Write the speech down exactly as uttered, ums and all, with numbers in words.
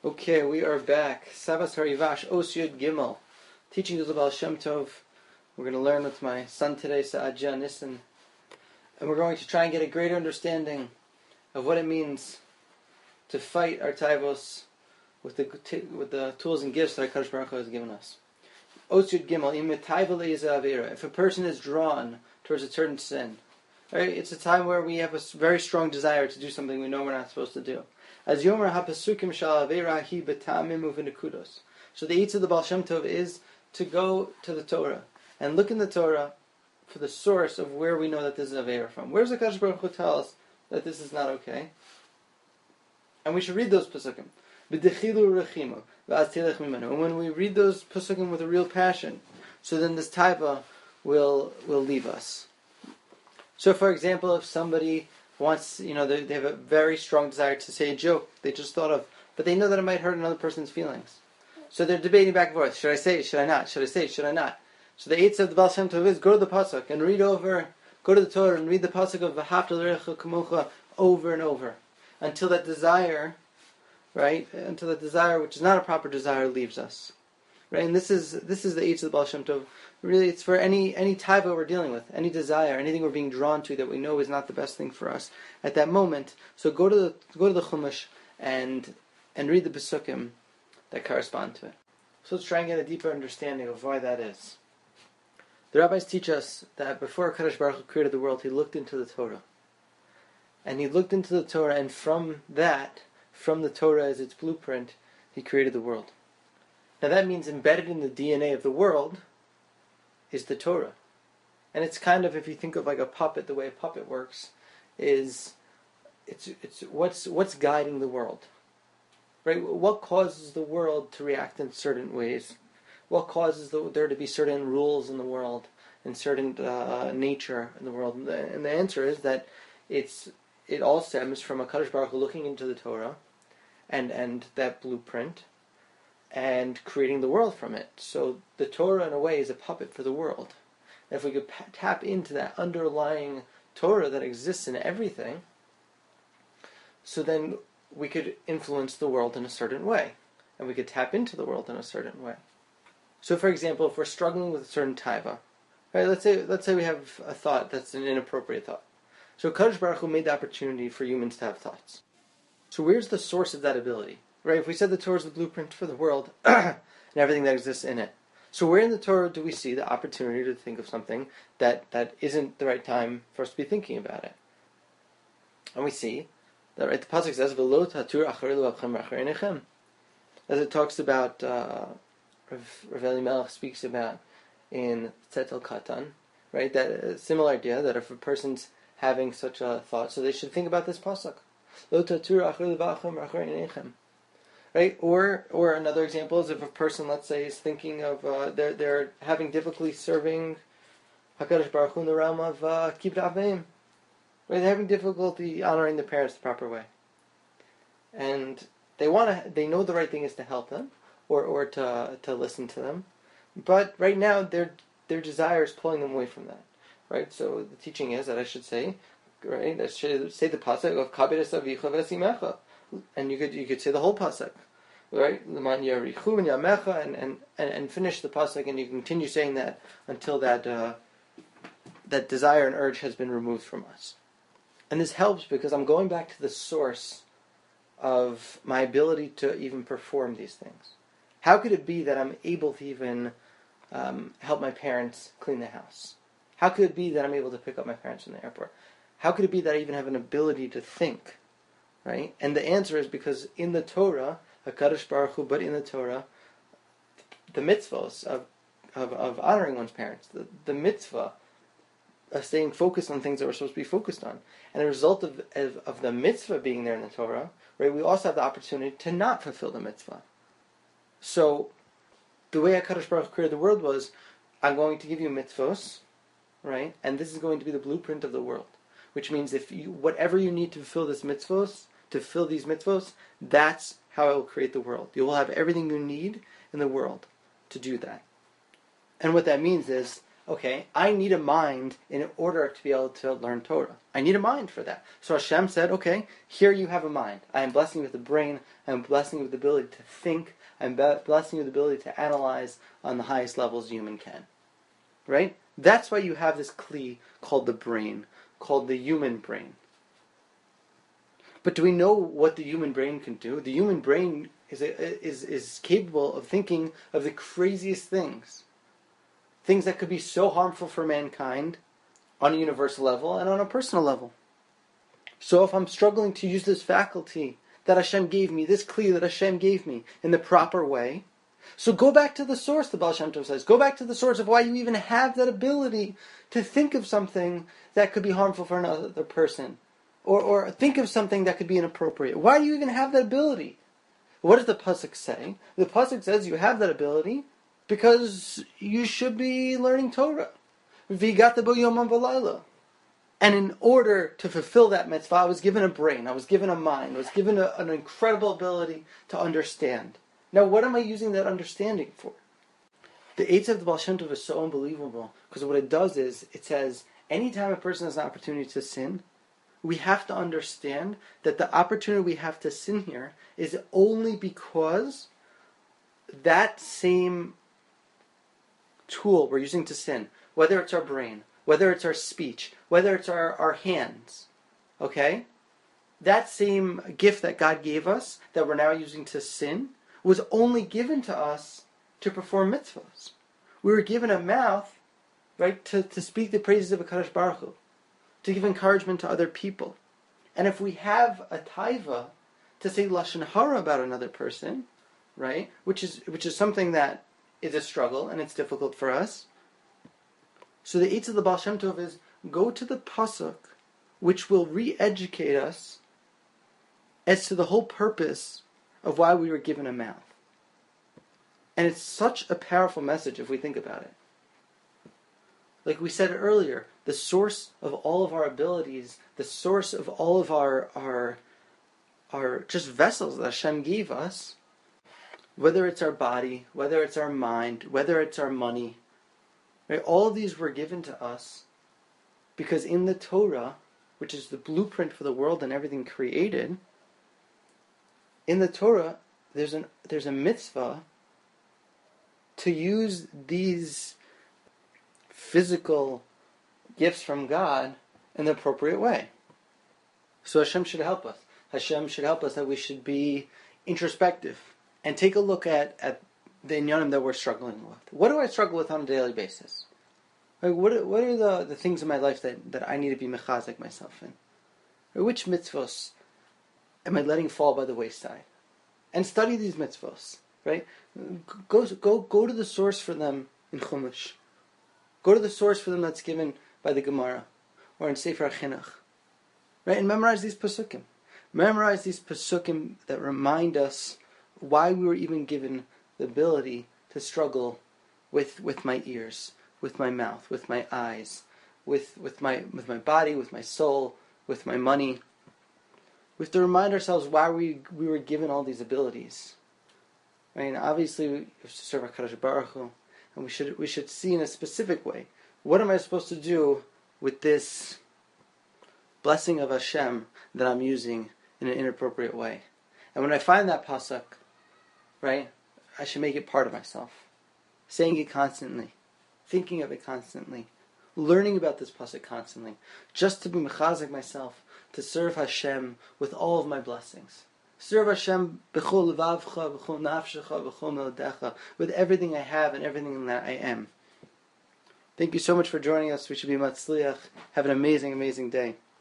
Okay, we are back. Savas Harivash Os Yud Gimel, teaching of the Baal Shem Tov. We're going to learn with my son today, Sa'adja Nissen, and we're going to try and get a greater understanding of what it means to fight our taivos with the with the tools and gifts that HaKadosh Baruch Hu has given us. Os Yud Gimel, Im Metayvel Eza Avera. If a person is drawn towards a certain sin, right? It's a time where we have a very strong desire to do something we know we're not supposed to do. As Yomer HaPasukim Shal Avera Hi B'Tamim U'V'Nekudos. So the Eitz of the Baal Shem Tov is to go to the Torah and look in the Torah for the source of where we know that this is Avera from. Where does the HaKadosh Baruch Hu tell us that this is not okay? And we should read those Pasukim. B'Dechilu Rechimu V'az Telech Mimenu. And when we read those Pasukim with a real passion, so then this taiva will will leave us. So for example, if somebody wants, you know, they, they have a very strong desire to say a joke they just thought of, but they know that it might hurt another person's feelings. So they're debating back and forth. Should I say it? Should I not? Should I say it? Should I not? So the Eitz of the Baal Shem Tov is go to the Pasuk and read over, go to the Torah and read the Pasuk of V'ahavta l'recha kamocha over and over until that desire, right, until that desire, which is not a proper desire, leaves us. Right, and this is this is the Eitz of the Baal Shem Tov. Really, it's for any any taiva we're dealing with, any desire, anything we're being drawn to that we know is not the best thing for us at that moment. So go to the go to the Chumash and and read the Pesukim that correspond to it. So let's try and get a deeper understanding of why that is. The rabbis teach us that before Kadosh Baruch Hu created the world, he looked into the Torah, and he looked into the Torah, and from that, from the Torah as its blueprint, he created the world. Now that means embedded in the D N A of the world is the Torah. And it's kind of, if you think of like a puppet, the way a puppet works, is it's it's what's what's guiding the world. Right? What causes the world to react in certain ways? What causes the, there to be certain rules in the world and certain uh, nature in the world? And the, and the answer is that it's it all stems from a Kadosh Baruch Hu looking into the Torah and, and that blueprint and creating the world from it. So the Torah, in a way, is a puppet for the world. And if we could p- tap into that underlying Torah that exists in everything, so then we could influence the world in a certain way. And we could tap into the world in a certain way. So, for example, if we're struggling with a certain taiva, right, let's say let's say we have a thought that's an inappropriate thought. So Kadosh Baruch Hu made the opportunity for humans to have thoughts. So where's the source of that ability? Right, if we said the Torah is the blueprint for the world and everything that exists in it, so where in the Torah do we see the opportunity to think of something that, that isn't the right time for us to be thinking about it? And we see that, right, the pasuk says, "V'lo tatur achar l'vavchem achar einechem," as it talks about, uh, Rav, Rav Elimelech speaks about in Tzetel Katan, right? That uh, similar idea that if a person's having such a thought, so they should think about this pasuk, "Lo tatur achar l'vavchem achar einechem." Right, or or another example is if a person, let's say, is thinking of uh, they're they're having difficulty serving Hakadosh Baruch Hu in the realm of uh, Kibbut Avim. Right, they're having difficulty honoring their parents the proper way, and they want to. They know the right thing is to help them, or or to to listen to them, but right now their their desire is pulling them away from that. Right, so the teaching is that I should say, right, I should say the pasuk of Kabed Avicha V'Esimecha. And you could you could say the whole pasuk, right? L'man yarichu and yamecha, and and and finish the pasuk, and you continue saying that until that uh, that desire and urge has been removed from us. And this helps because I'm going back to the source of my ability to even perform these things. How could it be that I'm able to even um, help my parents clean the house? How could it be that I'm able to pick up my parents from the airport? How could it be that I even have an ability to think? Right? And the answer is because in the Torah, HaKadosh Baruch Hu, but in the Torah, the mitzvahs of of, of honoring one's parents, the, the mitzvah of staying focused on things that we're supposed to be focused on. And a result of, of, of the mitzvah being there in the Torah, right, we also have the opportunity to not fulfill the mitzvah. So, the way HaKadosh Baruch Hu created the world was, I'm going to give you mitzvahs, right, and this is going to be the blueprint of the world. Which means if you, whatever you need to fulfill this mitzvahs, to fill these mitzvahs, that's how I will create the world. You will have everything you need in the world to do that. And what that means is, okay, I need a mind in order to be able to learn Torah. I need a mind for that. So Hashem said, okay, here you have a mind. I am blessing you with the brain. I am blessing you with the ability to think. I am blessing you with the ability to analyze on the highest levels a human can. Right? That's why you have this kli called the brain, called the human brain. But do we know what the human brain can do? The human brain is a, is is capable of thinking of the craziest things. Things that could be so harmful for mankind on a universal level and on a personal level. So if I'm struggling to use this faculty that Hashem gave me, this kli that Hashem gave me in the proper way, so go back to the source, the Baal Shem Tov says. Go back to the source of why you even have that ability to think of something that could be harmful for another person. Or, or think of something that could be inappropriate. Why do you even have that ability? What does the pasuk say? The pasuk says you have that ability because you should be learning Torah. V'yigata bo yomam v'layla. And in order to fulfill that mitzvah, I was given a brain, I was given a mind, I was given a, an incredible ability to understand. Now, what am I using that understanding for? The Eitz of the Baal Shem Tov is so unbelievable because what it does is, it says, anytime a person has an opportunity to sin, we have to understand that the opportunity we have to sin here is only because that same tool we're using to sin, whether it's our brain, whether it's our speech, whether it's our, our hands, okay? That same gift that God gave us, that we're now using to sin, was only given to us to perform mitzvahs. We were given a mouth, right, to, to speak the praises of HaKadosh Baruch Hu, to give encouragement to other people. And if we have a taiva to say lashon hara about another person, right, which is which is something that is a struggle and it's difficult for us. So the Eitz of the Baal Shem Tov is go to the pasuk, which will re-educate us as to the whole purpose of why we were given a mouth. And it's such a powerful message if we think about it. Like we said earlier, the source of all of our abilities, the source of all of our our, our just vessels that Hashem gave us, whether it's our body, whether it's our mind, whether it's our money, right? All of these were given to us because in the Torah, which is the blueprint for the world and everything created, in the Torah, there's an there's a mitzvah to use these physical gifts from God in the appropriate way. So Hashem should help us. Hashem should help us that we should be introspective and take a look at, at the inyanim that we're struggling with. What do I struggle with on a daily basis? Like what are, what are the, the things in my life that, that I need to be mechazik myself in? Or which mitzvos am I letting fall by the wayside? And study these mitzvos, right? Go, go, go to the source for them in Chumash. Go to the source for them that's given by the Gemara or in Sefer HaChinuch, right? And memorize these pasukim. Memorize these pasukim that remind us why we were even given the ability to struggle with with my ears, with my mouth, with my eyes, with with my with my body, with my soul, with my money. We have to remind ourselves why we we were given all these abilities. I mean, obviously, we have to serve HaKadosh Baruch Hu, and we should we should see in a specific way. What am I supposed to do with this blessing of Hashem that I'm using in an inappropriate way? And when I find that pasuk, right, I should make it part of myself. Saying it constantly, thinking of it constantly, learning about this pasuk constantly, just to be mechazik myself, to serve Hashem with all of my blessings. Serve Hashem b'chol levavcha, b'chol nafshecha, b'chol melodecha, with everything I have and everything that I am. Thank you so much for joining us. We should be matzliach. Have an amazing, amazing day.